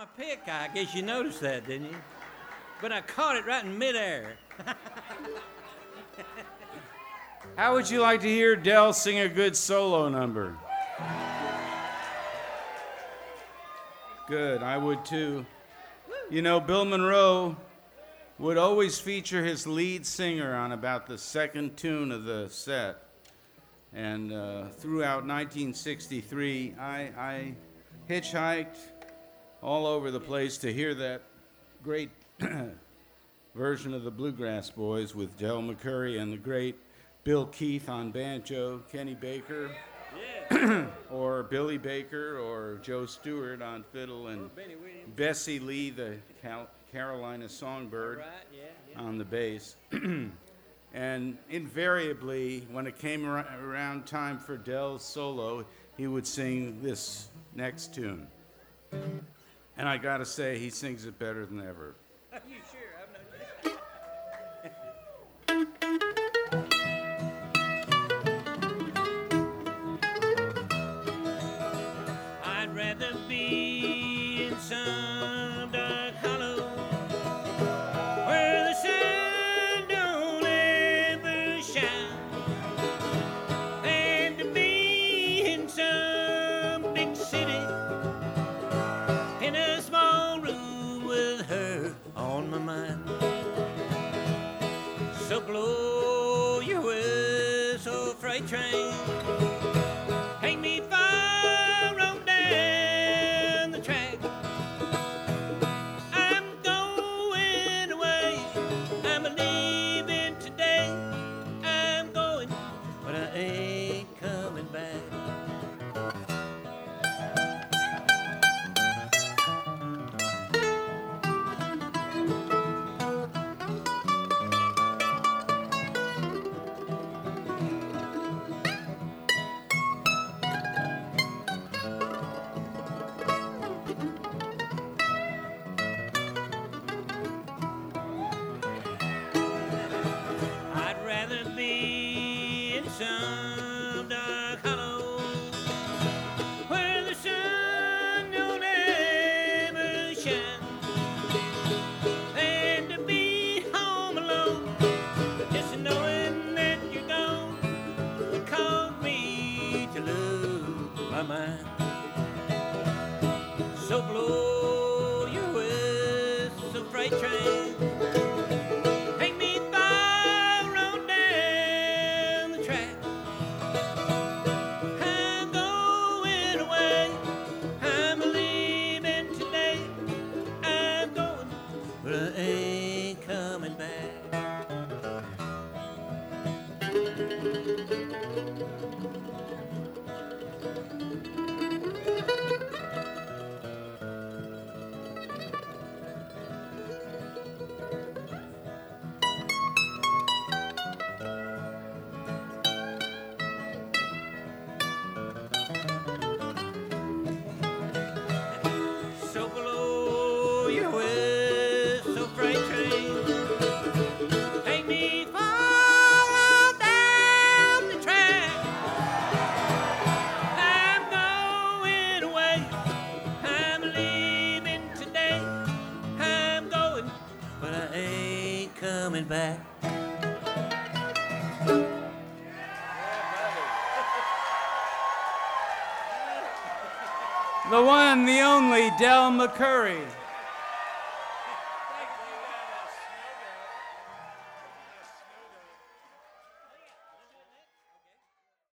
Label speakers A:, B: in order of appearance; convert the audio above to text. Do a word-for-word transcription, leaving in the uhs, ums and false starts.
A: my pick. I guess you noticed that, didn't you? But I caught it right in midair.
B: How would you like to hear Del sing a good solo number? Good, I would too. You know, Bill Monroe would always feature his lead singer on about the second tune of the set. And uh, throughout nineteen sixty-three, I, I hitchhiked all over the place to hear that great version of the Bluegrass Boys with Del McCoury and the great Bill Keith on banjo, Kenny Baker, yeah. or Billy Baker, or Joe Stewart on fiddle, and Bessie Lee, the Cal- Carolina Songbird, right, yeah, yeah. on the bass. And invariably, when it came ar- around time for Del's solo, he would sing this next tune. And I gotta say, he sings it better than ever.
A: Are you sure? I've no I'd rather be in some dark hollow where the sun don't ever shine than to be in some big city in a small room with her on my mind. So blow your whistle, freight train, take me far on down the track. I'm going away, I'm leaving today. I'm going, but I ain't coming back. I'd rather be in some dark hollow where the sun don't ever shine than to be home alone, just knowing that you're gone would cause me to lose my mind. So blow your whistle, freight train, take me far on down the track. I'm going away, I'm leaving today. I'm going, but I ain't coming back. So blow your whistle, freight train, take me far down the track. I'm going away, I'm leaving today. I'm going, but I ain't coming back.
B: The one, the only Del McCoury.